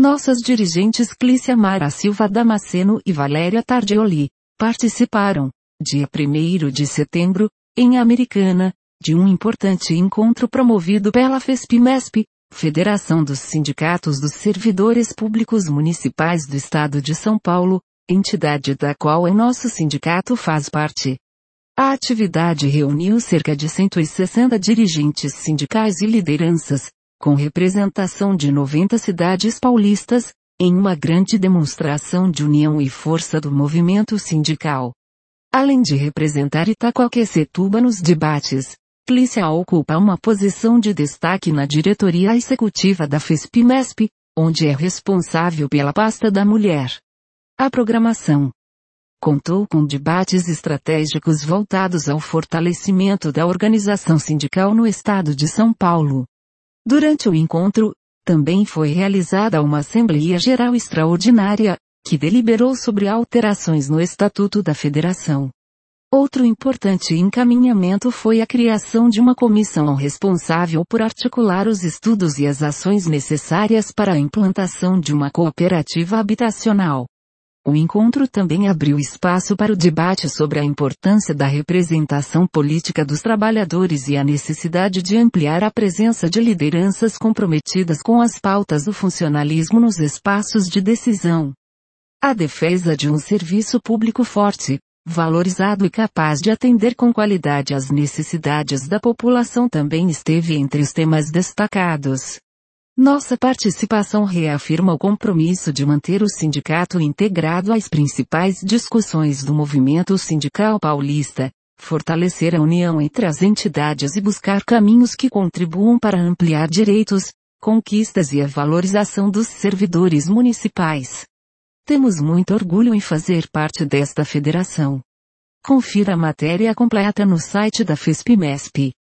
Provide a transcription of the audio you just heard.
Nossas dirigentes Clícia Mara Silva Damasceno e Valéria Tardioli participaram, dia 1º de setembro, em Americana, de um importante encontro promovido pela FESP-MESP, Federação dos Sindicatos dos Servidores Públicos Municipais do Estado de São Paulo, entidade da qual o nosso sindicato faz parte. A atividade reuniu cerca de 160 dirigentes sindicais e lideranças, com representação de 90 cidades paulistas, em uma grande demonstração de união e força do movimento sindical. Além de representar Itaquaquecetuba nos debates, Clícia ocupa uma posição de destaque na diretoria executiva da FESP-MESP, onde é responsável pela pasta da mulher. A programação contou com debates estratégicos voltados ao fortalecimento da organização sindical no estado de São Paulo. Durante o encontro, também foi realizada uma Assembleia Geral Extraordinária, que deliberou sobre alterações no Estatuto da Federação. Outro importante encaminhamento foi a criação de uma comissão responsável por articular os estudos e as ações necessárias para a implantação de uma cooperativa habitacional. O encontro também abriu espaço para o debate sobre a importância da representação política dos trabalhadores e a necessidade de ampliar a presença de lideranças comprometidas com as pautas do funcionalismo nos espaços de decisão. A defesa de um serviço público forte, valorizado e capaz de atender com qualidade às necessidades da população também esteve entre os temas destacados. Nossa participação reafirma o compromisso de manter o sindicato integrado às principais discussões do movimento sindical paulista, fortalecer a união entre as entidades e buscar caminhos que contribuam para ampliar direitos, conquistas e a valorização dos servidores municipais. Temos muito orgulho em fazer parte desta federação. Confira a matéria completa no site da FESP-MESP.